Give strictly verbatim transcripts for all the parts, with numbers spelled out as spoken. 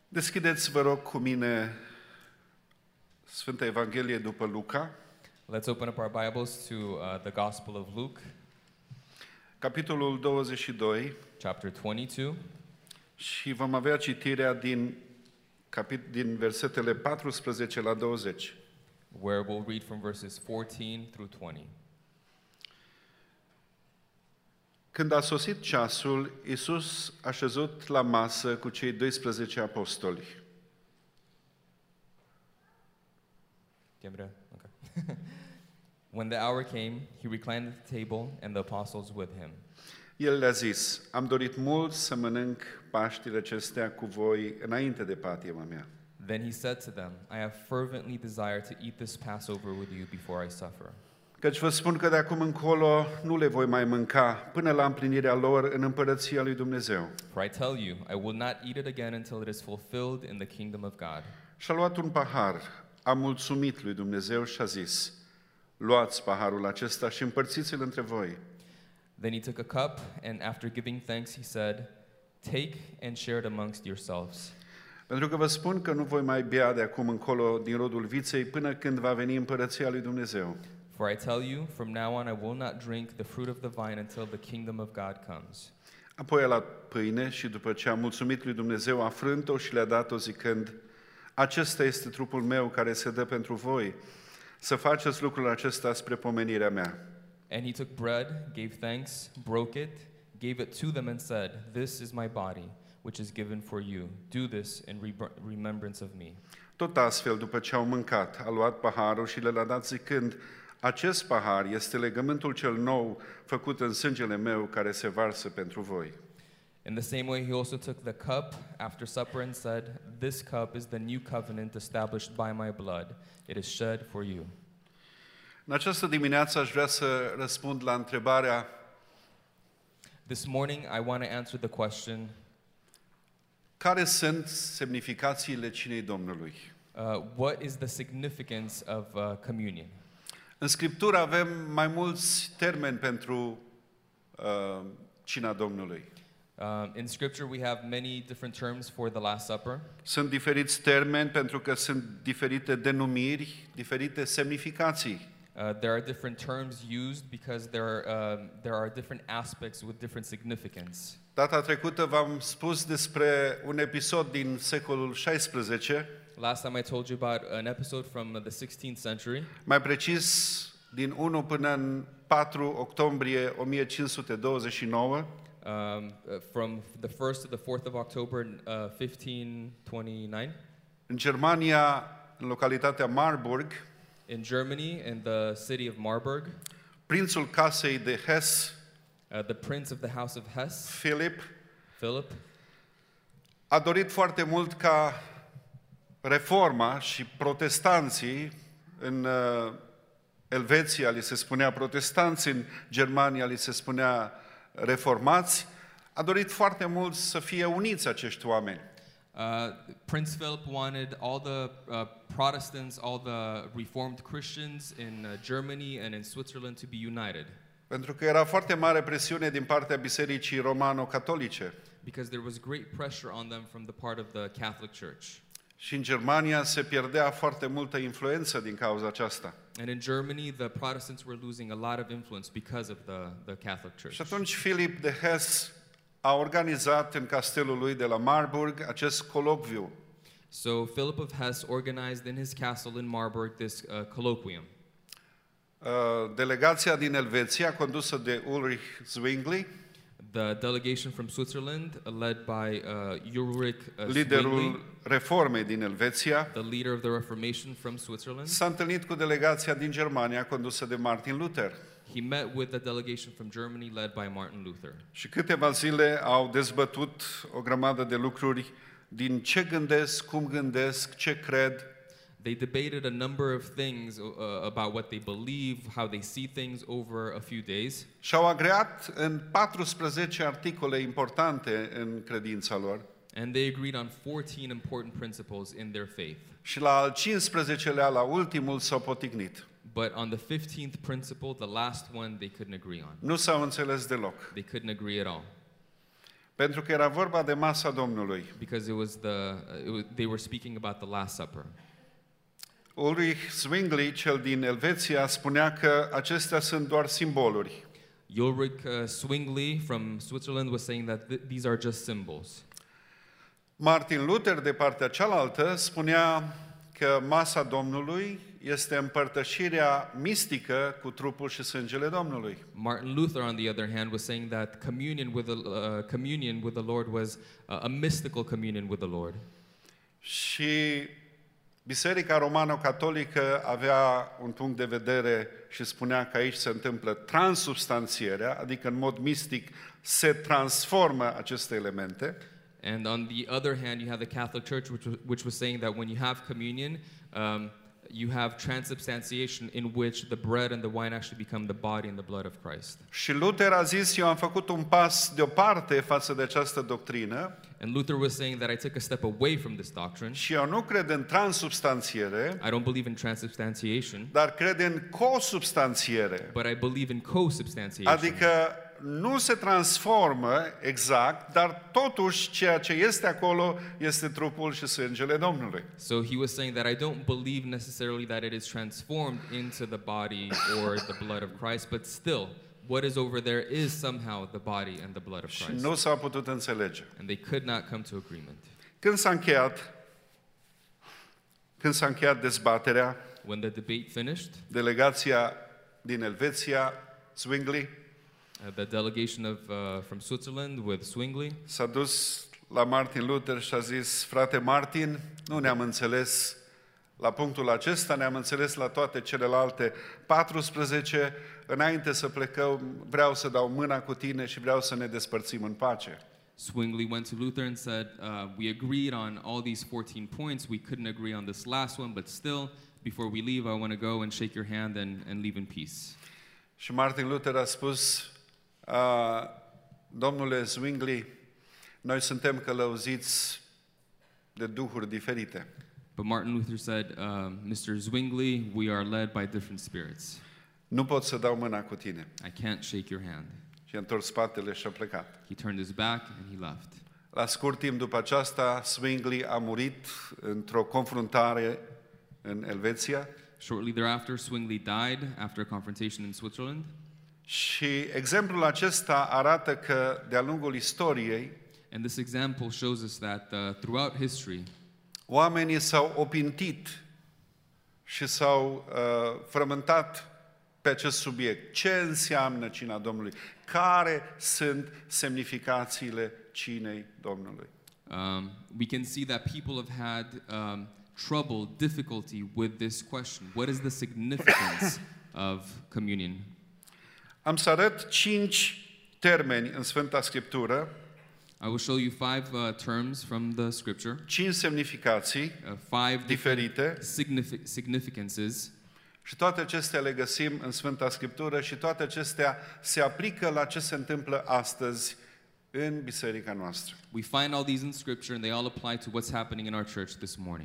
Deschideți, vă rog, cu mine Sfânta Evanghelie după Luca, Let's open up our Bibles to uh, the Gospel of Luke, capitolul douăzeci și doi, chapter twenty-two, și vom avea citirea din, capit- din versetele paisprezece la douăzeci. where we'll read from verses fourteen through twenty. Când a sosit ceasul, Iisus a șezut la masă cu cei doisprezece apostoli. Okay. When the hour came, he reclined at the table and the apostles with him. El le-a zis: am dorit mult să mănânc Paștile acestea cu voi înainte de patima mea. Then he said to them, I have fervently desired to eat this Passover with you before I suffer. Căci vă spun că de acum încolo nu le voi mai mânca până la împlinirea lor în împărăția lui Dumnezeu. For I tell you, I will not eat it again until it is fulfilled in the kingdom of God. Și-a luat un pahar, a mulțumit lui Dumnezeu și a zis: luați paharul acesta și împărțiți-l între voi. Then he took a cup, and after giving thanks, he said, take and share it amongst yourselves. Pentru că vă spun că nu voi mai bea de acum încolo din rodul viței până când va veni împărăția lui Dumnezeu. For I tell you, from now on I will not drink the fruit of the vine until the kingdom of God comes. Apoi a luat pâine și după ce a mulțumit lui Dumnezeu, a frânt-o și le-a dat-o zicând: acesta este trupul meu care se dă pentru voi. Să faceți lucrul acesta spre pomenirea mea. And he took bread, gave thanks, broke it, gave it to them and said, this is my body, which is given for you. Do this in re- remembrance of me. Tot astfel, după ce au mâncat, a luat paharul și le-a dat zicând: acest pahar este legământul cel nou făcut în sângele meu care se varsă pentru voi. In the same way, he also took the cup after supper and said, this cup is the new covenant established by my blood. It is shed for you. În această dimineață aș vrea să răspund la întrebarea: This morning, I want to answer the question, care sunt semnificațiile cinei Domnului? uh, what is the significance of uh, communion? În Scriptură avem mai mulți termeni pentru uh, cina Domnului. Um, in Scripture, we have many different terms for the Last Supper. Sunt diferiți termeni pentru că sunt diferite denumiri, diferite semnificații. Uh, there are different terms used because there are, um, there are different aspects with different significance. Data trecută v-am spus despre un episod din secolul șaisprezece, Last time I told you about an episode from the sixteenth century, mai precis din unu până în patru octombrie o mie cinci sute douăzeci și nouă, um, uh, from the first to the fourth of October, uh, fifteen twenty-nine, în Germania, în localitatea Marburg. in Germany, in the city of Marburg. Prințul casei de Hesse, Uh, the prince of the house of Hesse, Philip, Philip, a dorit foarte mult ca reforma și protestanții, în uh, Elveția li se spunea protestanți, în Germania li se spunea reformați, a dorit foarte mult să fie uniți acești oameni. Uh, Prince Philip wanted all the uh, Protestants, all the Reformed Christians in uh, Germany and in Switzerland to be united. Pentru că era foarte mare presiune din partea Bisericii Romano-Catolice. Because there was great pressure on them from the part of the Catholic Church. Și în Germania se pierdea foarte multă influență din cauza aceasta. And in Germany, the Protestants were losing a lot of influence because of the, the Catholic Church. Și atunci Philip de Hesse a organizat în castelul lui de la Marburg acest colocviu. So Philip of Hesse organized in his castle in Marburg this uh, colloquium. Uh, delegația din Elveția, condusă de Ulrich Zwingli, The delegation from Switzerland, uh, led by uh, Ulrich uh, Zwingli, liderul reformei din Elveția, the leader of the Reformation from Switzerland, s-a întâlnit cu delegația din Germania, condusă de Martin Luther. he met with the delegation from Germany led by Martin Luther. Și câteva zile au dezbătut o grămadă de lucruri din ce gândesc, cum gândesc, ce cred. They debated a number of things uh, about what they believe, how they see things over a few days. Și au agreat în paisprezece articole importante în credința lor. And they agreed on fourteen important principles in their faith. Și la al cincisprezecelea, la ultimul, s-au poticnit. But on the fifteenth principle, the last one, they couldn't agree on. Nu s-au înțeles deloc. They couldn't agree at all. Pentru că era vorba de masa Domnului. because it was the uh, it was, they were speaking about the Last Supper. Ulrich Zwingli, cel din Elveția, spunea că acestea sunt doar simboluri. Ulrich uh, Zwingli from Switzerland was saying that th- these are just symbols. Martin Luther, de partea cealaltă, spunea că masa Domnului este împărtășirea mistică cu trupul și sângele Domnului. Martin Luther, on the other hand, was saying that communion with the uh, communion with the Lord was uh, a mystical communion with the Lord. Și Biserica Romano-Catolică avea un punct de vedere și spunea că aici se întâmplă transubstanțierea, adică în mod mistic se transformă aceste elemente. And on the other hand, you have the Catholic Church, which was, which was saying that when you have communion, um, you have transubstantiation in which the bread and the wine actually become the body and the blood of Christ. Și Luther a zis, eu am făcut un pas deoparte față de această doctrină And Luther was saying that I took a step away from this doctrine. și eu nu cred în transubstanțiere, I don't believe in transubstantiation, dar cred în consubstanțiere. but I believe in co-substantiation. Adică nu se transformă exact, dar totuși ceea ce este acolo este trupul și sângele Domnului. So he was saying that I don't believe necessarily that it is transformed into the body or the blood of Christ, but still, what is over there is somehow the body and the blood of Și Christ. nu s-au putut înțelege. And they could not come to agreement. Când s-a încheiat, când s-a încheiat dezbaterea, When the debate finished, delegația din Elveția, Zwingli, uh, the delegation of, uh, from Switzerland with Zwingli s-a dus la Martin Luther și a zis, frate Martin, nu ne-am înțeles la punctul acesta, ne-am înțeles la toate celelalte paisprezece, înainte să plecăm, vreau să dau mâna cu tine și vreau să ne despărțim în pace. Zwingli went to Luther and said, uh, we agreed on all these fourteen points. We couldn't agree on this last one, but still, before we leave, I want to go and shake your hand and, and leave in peace. Și Martin Luther a spus, uh, domnule Zwingli, noi suntem călăuziți de duhuri diferite. But Martin Luther said, uh, Mister Zwingli, we are led by different spirits. Nu pot să dau mâna cu tine. I can't shake your hand. Și a întors spatele și a plecat. He turned his back and he left. La scurt timp după aceasta, Zwingli a murit într-o confruntare în Elveția Shortly thereafter, Zwingli died after a confrontation in Switzerland. și exemplul acesta arată că de-a lungul istoriei And this example shows us that uh, throughout history, oamenii s-au opintit și s-au uh, frământat pe acest subiect. Ce înseamnă cina Domnului? Care sunt semnificațiile cinei Domnului? um, we can see that people have had um, trouble, difficulty with this question. What is the significance of communion? Am să arăt cinci termeni în Sfânta Scriptură, I will show you five uh, terms from the scripture, cinci semnificații uh, five different diferite signific- significances, și toate acestea le găsim în Sfânta Scriptură și toate acestea se aplică la ce se întâmplă astăzi în biserica noastră. we find all these in scripture and they all apply to what's happening in our church this morning.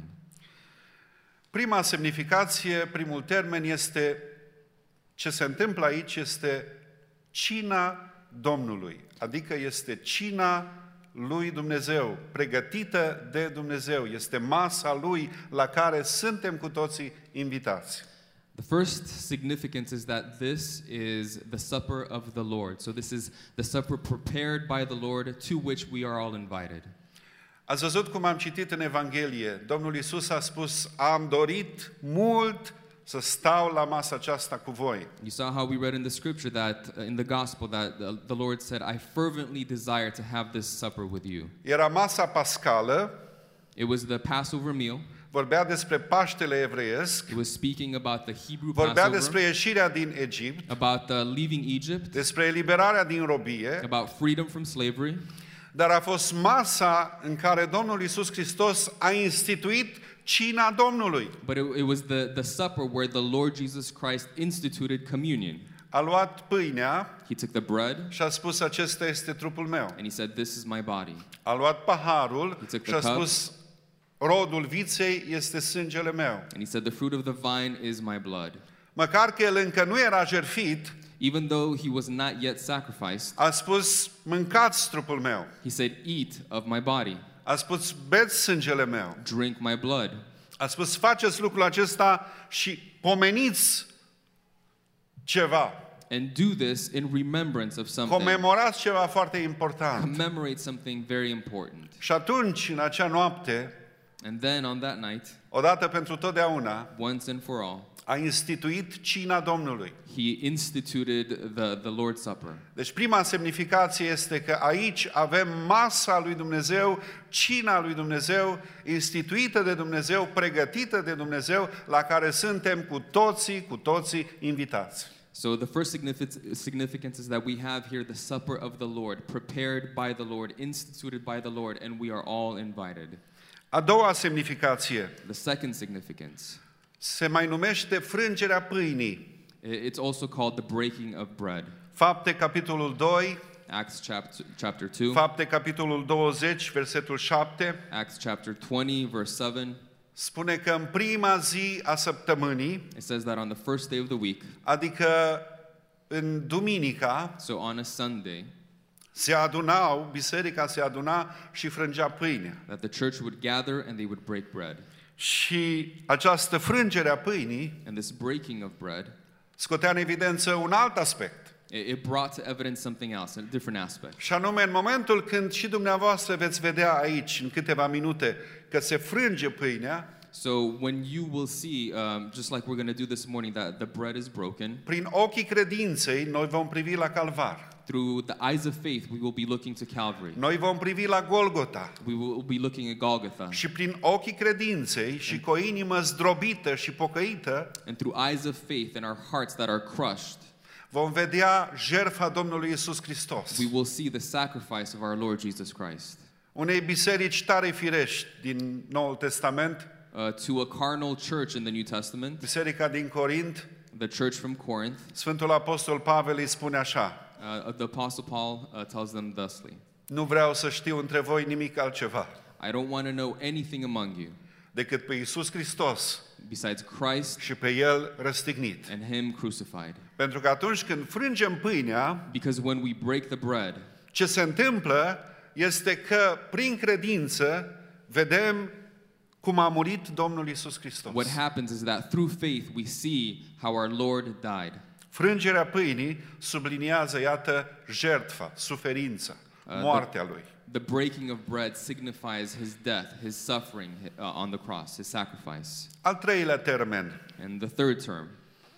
Prima semnificație, primul termen este, ce se întâmplă aici este cina Domnului, adică este cina lui Dumnezeu, pregătită de Dumnezeu, este masa lui la care suntem cu toții invitați. The first significance is that this is the supper of the Lord. So this is the supper prepared by the Lord to which we are all invited. Ați văzut cum am citit în Evanghelie, Domnul Iisus a spus, am dorit mult să stau la masa aceasta cu voi. You saw how we read in the scripture that uh, in the gospel that the, the Lord said, I fervently desire to have this supper with you. Era masa pascală, It was the Passover meal. vorbea despre Paștele evreiesc, It was speaking about the Hebrew vorbea Passover, despre ieșirea din Egipt, about uh, leaving Egypt, despre eliberarea din robie, about freedom from slavery. dar a fost masa în care Domnul Iisus Hristos a instituit cina Domnului. But it, it was the, the supper where the Lord Jesus Christ instituted communion. A luat pâinea He took the bread și a spus, acesta este trupul meu. and he said, this is my body. A luat paharul He took și a the cup. spus, rodul viței este sângele meu. And he said, the fruit of the vine is my blood. Măcar că el încă nu era jertfit, Even though he was not yet sacrificed, A spus, mâncați trupul meu. he said, eat of my body, A spus, beți sângele meu. drink my blood. A spus, faceți lucrul acesta și pomeniți ceva. And do this in remembrance of something. Comemorați ceva foarte important. Commemorate something very important. Și atunci, în acea noapte, And then on that night, odată pentru totdeauna, once and for all, a instituit cina Domnului. he instituted the, the Lord's Supper. Deci prima semnificație este că aici avem masa lui Dumnezeu, cina lui Dumnezeu, instituită de Dumnezeu, pregătită de Dumnezeu, la care suntem cu toții, cu toții invitați. So the first signific- significance is that we have here the supper of the Lord, prepared by the Lord, instituted by the Lord, and we are all invited. A doua semnificație The second significance, se mai numește frângerea pâinii. i- it's also called the breaking of bread. Fapte, capitolul doi, Acts chapter, chapter two, Fapte, capitolul douăzeci, versetul șapte, Acts chapter twenty, verse seven, spune că în prima zi a săptămânii, it says that on the first day of the week, adică în duminica, so on a Sunday, se adunau, biserica se aduna și frângea pâinea. that the church would gather and they would break bread. Și această frângere a pâinii And this breaking of bread, scotea în evidență un alt aspect. it, it brought to evidence something else, a different aspect. Și anume, în momentul când și dumneavoastră veți vedea aici, în câteva minute, că se frânge pâinea, So when you will see, um, just like we're going to do this morning, that the bread is broken, prin ochii credinței, noi vom privi la Calvar. through the eyes of faith, we will be looking to Calvary. Noi vom privi la Golgota. We will be looking at Golgotha. Și prin ochii credinței și cu o inimă zdrobită și pocăită, And through eyes of faith and our hearts that are crushed, vom vedea jertfa Domnului Iisus Hristos. we will see the sacrifice of our Lord Jesus Christ. Unei biserici tare firești din Noul Testament, Uh, to a carnal church in the New Testament, biserica din Corint, the church from Corinth, Sfântul Apostol Pavel îi spune așa: uh, the Apostle Paul uh, tells them thusly, nu vreau să știu între voi nimic altceva I don't want to know anything among you decât pe Iisus Hristos besides Christ și pe El răstignit. and Him crucified. Pentru că atunci când frângem pâinea, Because when we break the bread, ce se întâmplă este că prin credință vedem cum a murit Domnul Iisus Hristos. what happens is that through faith we see how our Lord died. Frângerea pâinii subliniază, iată, jertfa, suferința, moartea Lui. The breaking of bread signifies His death, His suffering uh, on the cross, His sacrifice. Al treilea termen. And the third term,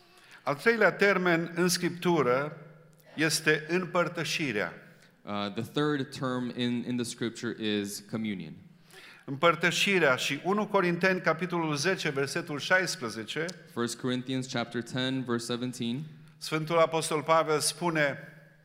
Al treilea termen în Scriptură este împărtășirea. uh, the third term in, in the scripture is communion. Împărtășirea și unu Corinteni, capitolul zece, versetul șaisprezece, First Corinthians chapter ten, verse seventeen, Sfântul Apostol Pavel spune: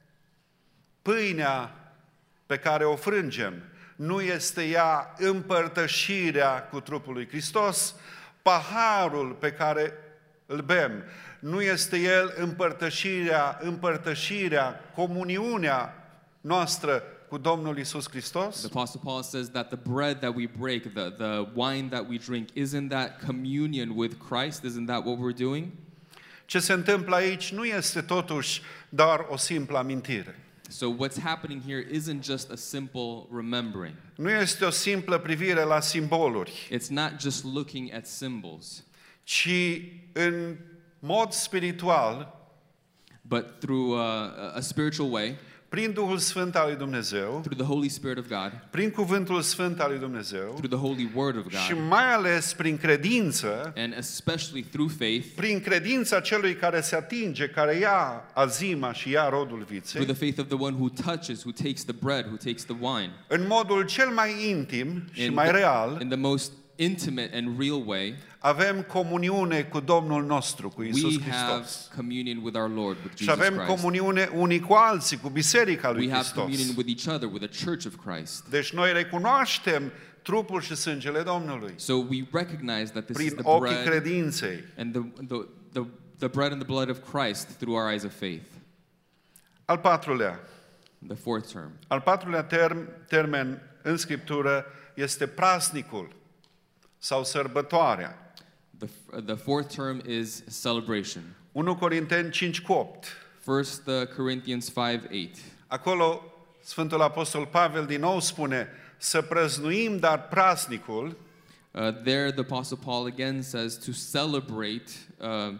pâinea pe care o frângem nu este ea împărtășirea cu trupul lui Hristos, paharul pe care îl bem nu este el împărtășirea, împărtășirea, comuniunea noastră cu Domnul Iisus Hristos. the Apostle Paul says that the bread that we break, the, the wine that we drink, isn't that communion with Christ? Isn't that what we're doing? Ce se întâmplă aici nu este totuși doar o simplă amintire. So what's happening here isn't just a simple remembering. Nu este o simplă privire la simboluri, It's not just looking at symbols, ci în mod spiritual, but through uh, a spiritual way, prin Duhul Sfânt al lui Dumnezeu, through the Holy Spirit of God, prin cuvântul Sfânt al lui Dumnezeu through the Holy Word of și God, mai ales prin credință, and especially through faith, prin credința celui care se atinge, care ia azima și ia rodul through viței, the faith of the one who touches, who takes the bread, who takes the wine, în modul cel mai intim și in mai the, real, in the most intimate and real way, avem comuniune cu Domnul nostru, cu Iisus we have Hristos. communion with our Lord, with Și Jesus avem Christ. comuniune unii cu alții, cu Biserica lui We have Hristos. communion with each other, with the Church of Christ. Deci noi recunoaștem trupul și sângele Domnului So we recognize that this is prin the ochii bread credinței. and the, the, the, the bread and the blood of Christ through our eyes of faith. Al patrulea, The fourth term. al patrulea term, termen în Scriptură este praznicul sau sărbătoarea. The, the fourth term is celebration. unu Corinteni cinci cu opt. First Corinthians five eight. Acolo Sfântul Apostol Pavel din nou spune să prăznuim dar praznicul. Uh, there the Apostle Paul again says to celebrate uh,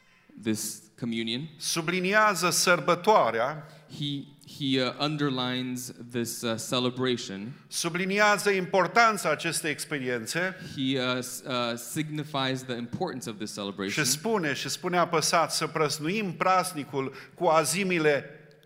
this communion. Subliniază sărbătoarea. He he uh, underlines this uh, celebration. Subliniază importanța acestei experiențe. He uh, uh, signifies the importance of this celebration. Și spune, și spune apăsat să prăznuim praznicul cu azimile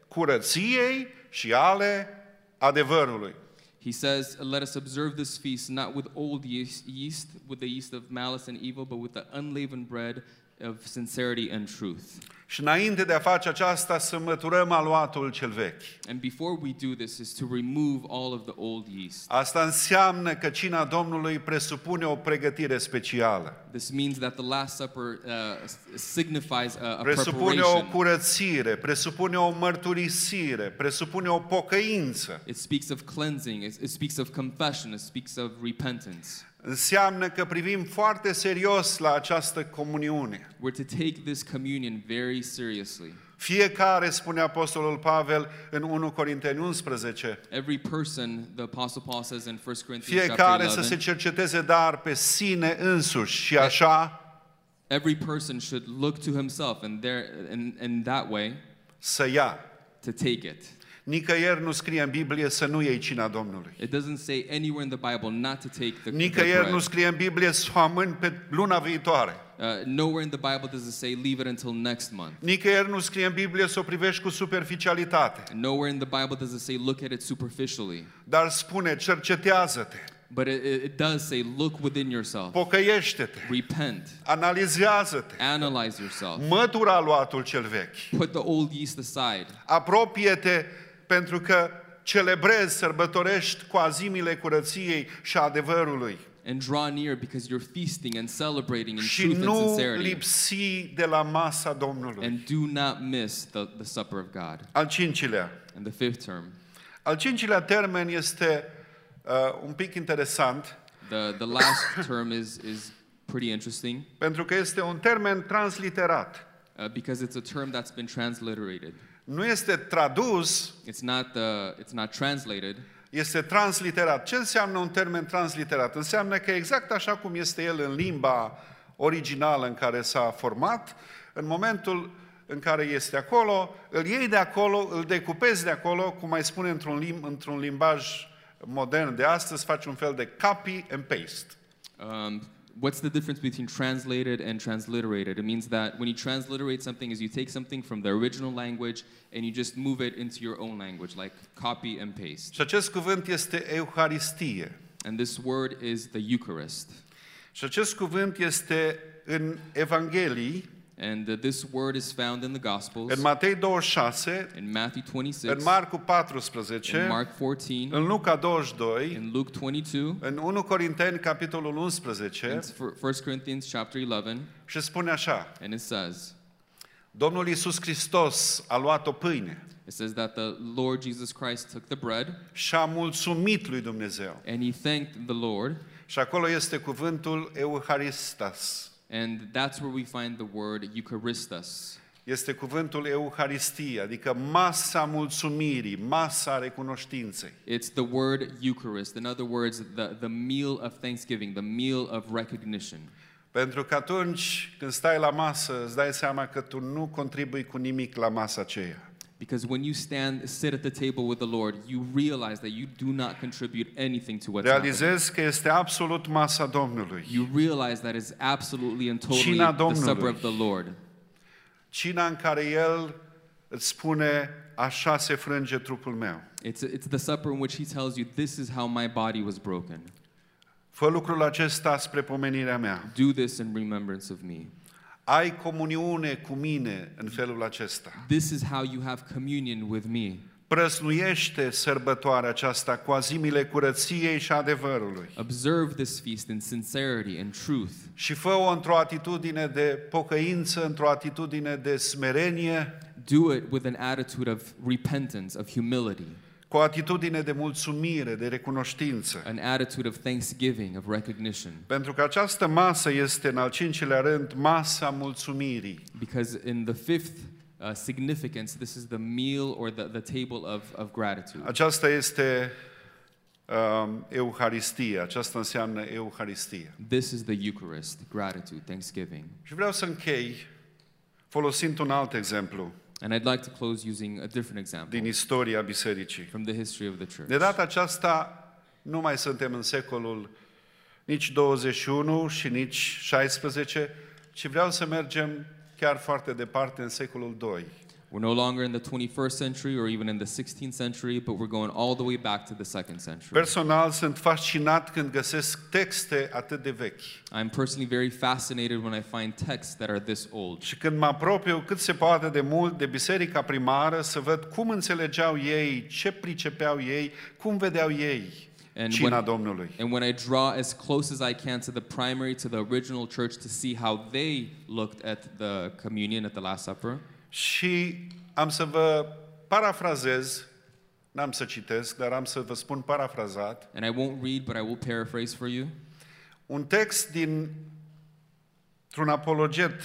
curăției și ale adevărului. He says, let us observe this feast not with old yeast, yeast, with the yeast of malice and evil, but with the unleavened bread of sincerity and truth. Și înainte de a face aceasta, să măturăm aluatul cel vechi. And before we do this is to remove all of the old yeast. Asta înseamnă că cina Domnului presupune o pregătire specială. This means that the Last Supper uh, signifies a, a Presupune o preparation. curățire, presupune o mărturisire, presupune o pocăință. It speaks of cleansing, it, it speaks of confession, it speaks of repentance. Înseamnă că privim foarte serios la această comuniune. We're to take this communion very seriously. Fiecare, spune Apostolul Pavel în unu Corinteni unsprezece, Every person, the Apostle Paul says in First Corinthians chapter fiecare să se eleven, cerceteze dar pe sine însuși și așa every person should look to himself and there in, in that way să ia. to take it. Nicăieri nu scrie în Biblie să nu iei cina Domnului. It doesn't say anywhere in the Bible not to take the, the Nicăieri nu bread. scrie în Biblie să o amâni pe luna viitoare. Uh, nowhere in the Bible does it say leave it until next month. Nicăieri nu scrie în Biblie să o privești cu superficialitate. Nowhere in the Bible does it say look at it superficially. Dar spune, cercetează-te, But it, it does say look within yourself. pocăiește-te, Repent. analizează-te, Analyze yourself. mătura aluatul cel vechi, Put the old yeast aside. apropie-te pentru că celebrezi, sărbătorești cu azimile curăției și adevărului. And draw near because you're feasting and celebrating in Și truth and nu sincerity. lipsi de la masa Domnului. And do not miss the, the supper of God. Al cincilea. And the fifth term. Al cincilea termen este uh, un pic interesant, The, the last term is, is pretty interesting pentru că este un termen transliterat. uh, because it's a term that's been transliterated. Nu este tradus, It's not, uh, it's not translated. este transliterat. Ce înseamnă un termen transliterat? Înseamnă că exact așa cum este el în limba originală în care s-a format, în momentul în care este acolo, îl iei de acolo, îl decupezi de acolo, cum mai spune într-un, lim- într-un limbaj modern de astăzi, faci un fel de copy and paste. Um, what's the difference between translated and transliterated? It means that when you transliterate something is you take something from the original language and you just move it into your own language, like copy and paste. Și acest cuvânt este Euharistie. And this word is the Eucharist. Și acest cuvânt este în Evanghelii, And uh, this word is found in the Gospels, în Matei douăzeci și șase, in Matthew twenty-six, în Marcu paisprezece, in Mark fourteen, în Luca douăzeci și doi, in Luke twenty-two, în unu Corinteni, capitolul unsprezece, in First Corinthians chapter eleven, și spune așa: and it says, Domnul Iisus Hristos a luat o pâine it says that the Lord Jesus Christ took the bread și a mulțumit lui Dumnezeu. and he thanked the Lord, Și acolo este cuvântul Eucharistas. and that's where we find the word Eucharistos. Este cuvântul Euharistie, adică masa mulțumirii, masa recunoștinței. It's the word Eucharist. In other words, the, the meal of thanksgiving, the meal of recognition. Pentru că atunci când stai la masă, îți dai seama că tu nu contribui cu nimic la masa aceea. Because when you stand, sit at the table with the Lord, you realize that you do not contribute anything to what's happening. Realizezi că este absolut masa Domnului. You realize that it's absolutely and totally Cina the supper Domnului. of the Lord. Cina în care El îți spune, așa se frânge trupul meu. It's, it's the supper in which he tells you, this is how my body was broken. Fă lucrul acesta spre pomenirea mea. Do this in remembrance of me. Ai comuniune cu mine în felul acesta. This is how you have communion with me. Prăznuiește sărbătoarea aceasta cu azimile curăției și adevărului. Observe this feast in sincerity and truth. Și fă-o într-o atitudine de pocăință, într-o atitudine de smerenie, Do it with an attitude of repentance, of humility, cu o atitudine de mulțumire, de recunoștință. an attitude of thanksgiving, of recognition. Pentru că această masă este, în al cincilea rând, masa mulțumirii. Because in the fifth uh, significance, this is the meal or the, the table of, of gratitude. Aceasta este um, Euharistie, aceasta înseamnă Euharistie. This is the Eucharist, gratitude, thanksgiving. Și vreau să închei folosind un alt exemplu And I'd like to close using a different example din istoria bisericii. from the history of the church. De data aceasta nu mai suntem în secolul nici douăzeci și unu și nici șaisprezece, ci vreau să mergem chiar foarte departe în secolul doi. We're no longer in the twenty-first century or even in the sixteenth century, but we're going all the way back to the second century. Personal sunt fascinat când găsesc texte atât de vechi. I'm personally very fascinated when I find texts that are this old. Și când mă apropiu cât se poate de mult de biserica primară, să văd cum înțelegeau ei, ce pricepeau ei, cum vedeau ei And cina when, Domnului. and when I draw as close as I can to the primary, to the original church, to see how they looked at the communion, at the Last Supper. Și am să vă parafrazez, n-am să citesc, dar am să vă spun parafrazat, And I won't read, but I will paraphrase for you. un text din un apologet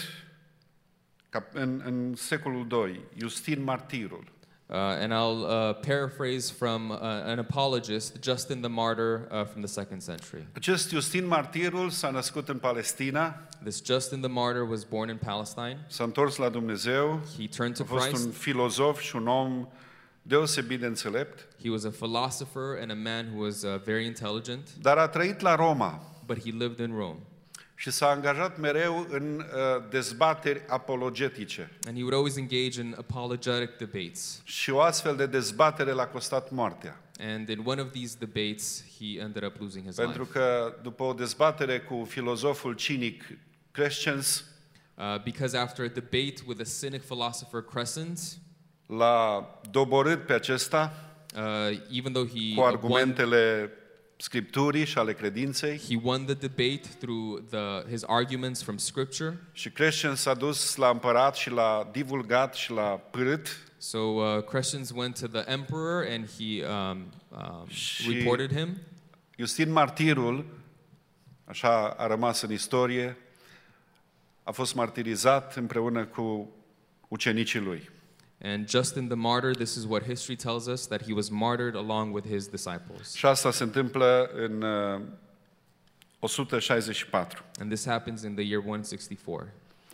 în, în secolul doi, Justin Martirul. Uh, and I'll uh, paraphrase from uh, an apologist, Justin the Martyr, uh, from the second century. Acest Justin Martirul s-a născut în Palestina, This Justin the Martyr was born in Palestine. s-a întors la Dumnezeu, He turned to a fost Christ. un filozof și un om deosebit de înțelept, He was a philosopher and a man who was uh, very intelligent, dar a trăit la Roma but he lived in Rome. și s-a angajat mereu în uh, dezbateri apologetice. And he would always engage in apologetic debates. Și o astfel de dezbatere l-a costat moartea. And in one of these debates, he ended up losing his Pentru life. că după o dezbatere cu filozoful cinic Crescens, Uh, because after a debate with a cynic philosopher, Crescens, l-a doborât pe acesta uh, even though he cu won, argumentele Scripturii și ale credinței. he won the debate through the, his arguments from Scripture. Și Crescens s-a dus la împărat și l-a divulgat și l-a pârât. So uh, Crescens went to the emperor and he um, um, reported him. Justin Martirul, așa a rămas în istorie, a fost martirizat împreună cu ucenicii lui. And Justin the Martyr, this is what history tells us, that he was martyred along with his disciples. Și asta se întâmplă în uh, o sută șaizeci și patru. And this happens in the year one sixty-four.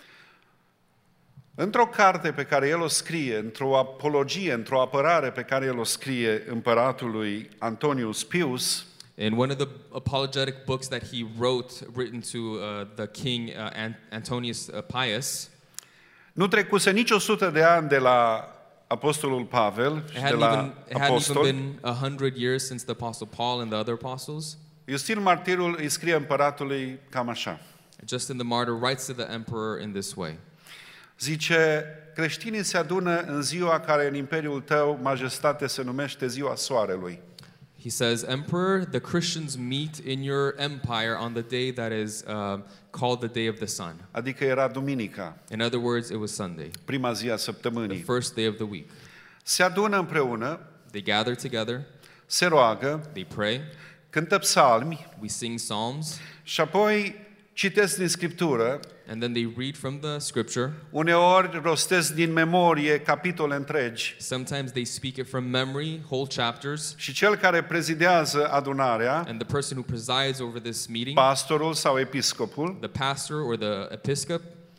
Într-o carte pe care el o scrie, într-o apologie, într-o apărare pe care el o scrie împăratului Antonius Pius, In one of the apologetic books that he wrote, written to uh, the king uh, Ant- Antonius uh, Pius, nu trecuse nici o sută de ani de la apostolul Pavel it și de hadn't, la even, it hadn't even apostol. been a hundred years since the apostle Paul and the other apostles. Justin Martirul îi scrie împăratului cam așa. Justin the Martyr writes to the emperor in this way. Zice, creștinii se adună în ziua care în imperiul tău, majestate, se numește ziua soarelui. He says, Emperor, the Christians meet in your empire on the day that is uh, called the day of the sun. Adică era duminica, In other words, it was Sunday, prima zi a the săptămânii. first day of the week. Se adună împreună, They gather together, se roagă, they pray, cântă psalmi we sing psalms, și apoi citesc din Scriptură, and then they read from the scripture. uneori rostesc din memorie capitole întregi Sometimes they speak it from memory, whole chapters, și cel care prezidează adunarea, and the person who presides over this meeting, pastorul sau episcopul, the pastor or the episcop,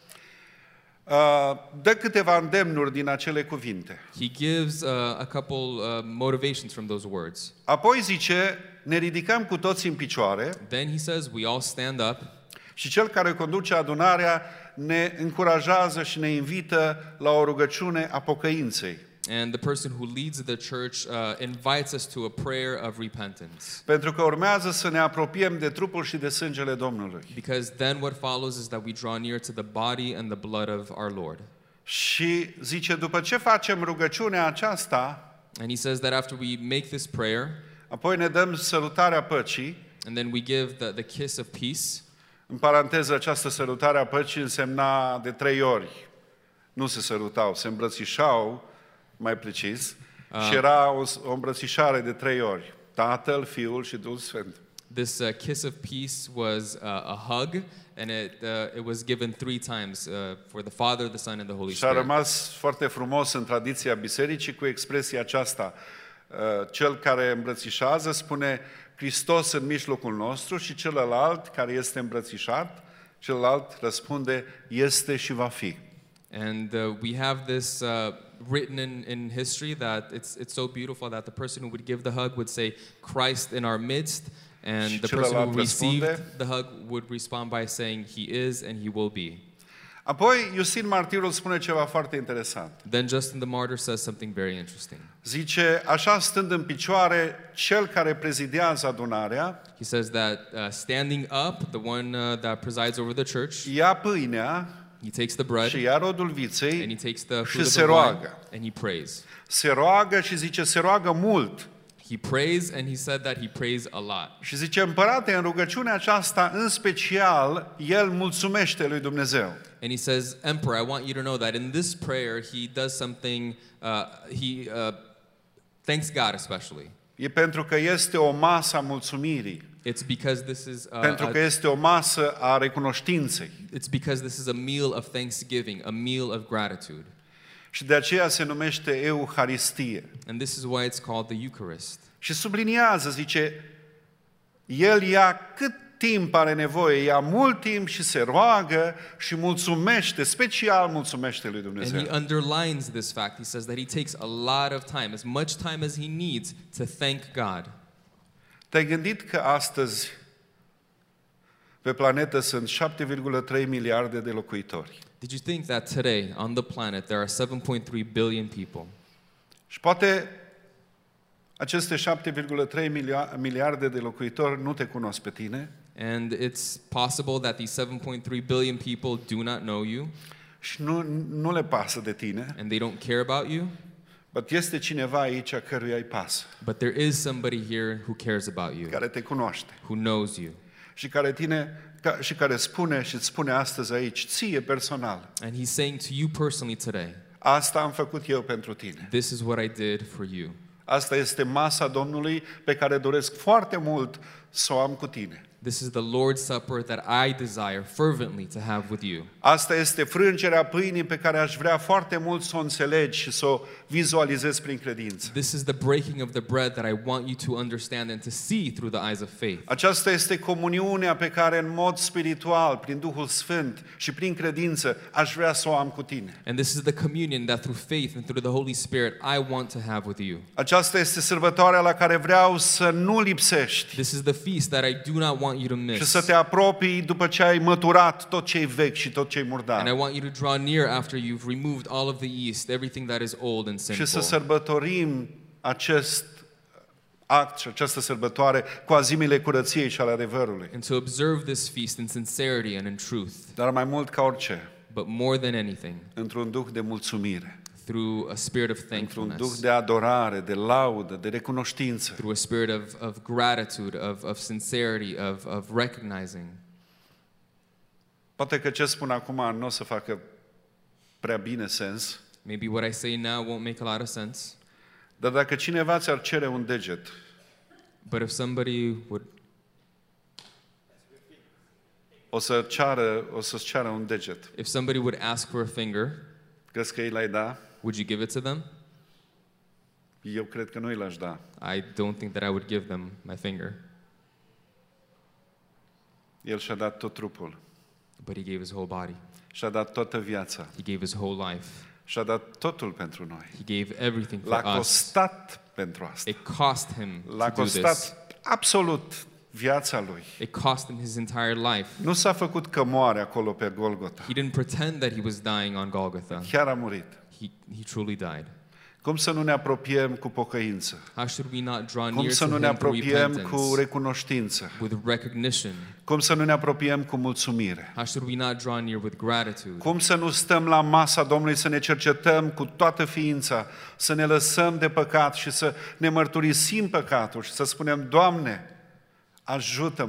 dă câteva îndemnuri din acele cuvinte. he gives uh, a couple uh, motivations from those words. Apoi zice, ne ridicăm cu toți în picioare Then he says, we all stand up, și cel care conduce adunarea ne încurajează și ne invită la o rugăciune a pocăinței. and the person who leads the church uh, invites us to a prayer of repentance. Pentru că urmează să ne apropiem de trupul și de sângele Domnului. Because then what follows is that we draw near to the body and the blood of our Lord. Și zice, după ce facem rugăciunea aceasta, And he says that after we make this prayer, apoi ne dăm sărutarea păcii. and then we give the, the kiss of peace. În paranteză, această sărutare a păcii însemna de trei ori. Nu se sărutau, se îmbrățișau, mai precis, Ah. și era o, o îmbrățișare de trei ori. Tatăl, Fiul și Duhul Sfânt. This uh, kiss of peace was uh, a hug, and it uh, it was given three times uh, for the Father, the Son, and the Holy Și a Spirit. rămas foarte frumos în tradiția bisericii cu expresia aceasta. Cel care îmbrățișează spune Hristos în mijlocul nostru și celălalt care este îmbrățișat, celălalt răspunde este și va fi. And uh, we have this uh, written in, in history that it's it's so beautiful that the person who would give the hug would say Christ in our midst, and Și the person who celălalt răspunde. received the hug would respond by saying He is and He will be. Apoi Iustin Martirul spune ceva foarte interesant. Then Justin the Martyr says something very interesting. Zice, așa stând în picioare, cel care prezidează adunarea, He says that uh, standing up, the one uh, that presides over the church, ia pâinea he takes the bread și ia rodul and he viței takes the și fruit of se the wine roagă. and he prays. Se roagă și zice, se roagă mult. He prays and he said that he prays a lot. Și zice, împărate, în rugăciunea aceasta, în special, el mulțumește lui Dumnezeu. And he says, Emperor, I want you to know that in this prayer he does something, uh, he uh, thanks God especially. E pentru că este o masă a mulțumirii. It's because this is uh, Pentru că a, este o masă a recunoștinței. it's because this is a meal of thanksgiving, a meal of gratitude. Și de aceea se numește Euharistie. And this is why it's called the Eucharist. Și subliniază, zice, el ia cât timp are nevoie, ia mult timp și se roagă și mulțumește, special mulțumește lui And Dumnezeu. he underlines this fact. He says that he takes a lot of time, as much time as he needs to thank God. Te-ai gândit că astăzi pe planetă sunt șapte virgulă trei miliarde de locuitori? Did you think that today on the planet there are seven point three billion people? Și poate aceste șapte virgulă trei miliarde de locuitori nu te cunosc pe tine And it's possible that these seven point three billion people do not know you și nu, nu le pasă de tine, and they don't care about you, but este cineva aici căruia îi pasă, but there is somebody here who cares about you, care te cunoaște who knows you. și care, tine, ca, și care spune și îți spune astăzi aici, ție personal, And he's saying to you personally today, asta am făcut eu pentru tine. this is what I did for you. Asta este masa Domnului pe care doresc foarte mult să o am cu tine. This is the Lord's Supper that I desire fervently to have with you. Asta este frângerea pâinii pe care aș vrea foarte mult să o înțelegi și să o vizualizezi prin credință. This is the breaking of the bread that I want you to understand and to see through the eyes of faith. Aceasta este comuniunea pe care în mod spiritual, prin Duhul Sfânt și prin credință, aș vrea să o am cu tine. And this is the communion that through faith and through the Holy Spirit I want to have with you. Aceasta este sărbătoarea la care vreau să nu lipsești This is the feast that I do not want you to și miss. să te apropii după ce ai măturat tot ce e vechi și tot ce e And I murdar. want you to draw near after you've removed all of the yeast, everything that is old and Și să sinful. sărbătorim acest act și această sărbătoare cu azimile curăției și ale adevărului. And to observe this feast in sincerity and in truth, Dar mai mult ca orice, but more than anything, într-un duh de mulțumire, through a spirit of într-un duh thankfulness, de adorare, de laudă, de recunoștință. through a spirit of, of gratitude, of, of sincerity, of, of recognizing. Poate că ce spun acum nu o să facă prea bine sens, Maybe what I say now won't make a lot of sense, dar dacă cineva ți-ar cere un deget, but if somebody would, o să ceară, o să-ți ceară un deget, if somebody would ask for a finger, crezi că îi l-ai da? would you give it to them? Eu cred că nu îi l-aș da. I don't think that I would give them my finger, El și-a dat tot trupul, but he gave his whole body. și-a dat toată viața, He gave his whole life. și-a dat totul pentru noi. He gave everything L-a for us. costat pentru asta. It cost him L-a to do this. costat absolut viața lui. It cost him his entire life. Nu s-a făcut că moare acolo pe Golgota. He didn't pretend that he was dying on Golgotha. Chiar a murit. He, he truly died. Cum să nu ne apropiem cu pocăință? How should we not draw Cum near să to nu ne him through apropiem cu repentance, recunoștință? with recognition? Cum să nu ne apropiem cu mulțumire? How should we not draw near with gratitude? Cum să nu stăm la masa Domnului să ne cercetăm cu toată ființa, să ne lăsăm de păcat și să ne mărturisim păcatul și să spunem, Doamne, ajută-mă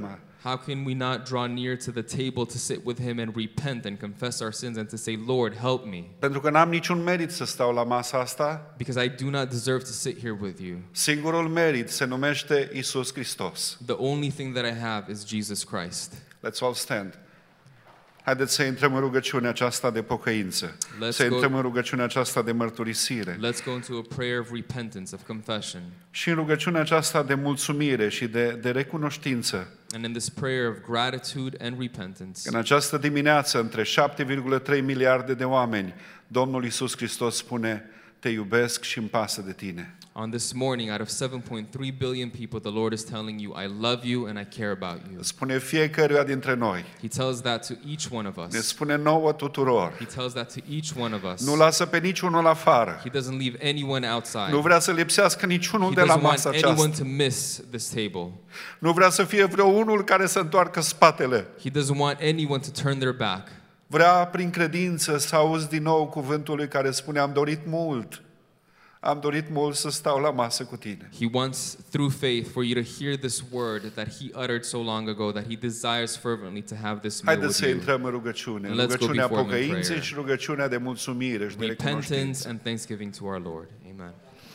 How can we not draw near to the table to sit with him and repent and confess our sins and to say, Lord, help me? Pentru că n-am niciun merit să stau la masa asta. Because I do not deserve to sit here with you. Singurul merit se numește Isus Hristos. The only thing that I have is Jesus Christ. Let's all stand. Haideți să intrăm în rugăciunea aceasta de pocăință. Let's Să go- intrăm în rugăciunea aceasta de mărturisire. Let's go into a prayer of repentance, of confession. Și în rugăciunea aceasta de mulțumire și de, de recunoștință. And in this prayer of gratitude and repentance, În această dimineață, între șapte virgulă trei miliarde de oameni, Domnul Iisus Hristos spune, te iubesc și îmi pasă de tine. on this morning, out of seven point three billion people, the Lord is telling you, I love you and I care about you. Spune fiecăruia dintre noi. He tells that to each one of Ne us. spune nouă tuturor. He tells that to each one of us. Nu lasă pe niciunul afară. He doesn't leave anyone outside. Nu vrea să lipsească niciunul He de la doesn't want masa anyone aceasta. to miss this table. Nu vrea să fie vreo unul care să întoarcă spatele. He doesn't want anyone to turn their back. Vrea prin credință să auzi din nou cuvântul lui care spune, am dorit mult, am dorit mult să stau la masă cu tine. He wants, through faith, for you to hear this word that he uttered so long ago, that he desires fervently to have this meal Haideți with să you. intrăm în rugăciune, în Let's go rugăciunea before him in pocăinței prayer. și rugăciunea de mulțumire și de Repentance recunoștință. and thanksgiving to our Lord. Amen.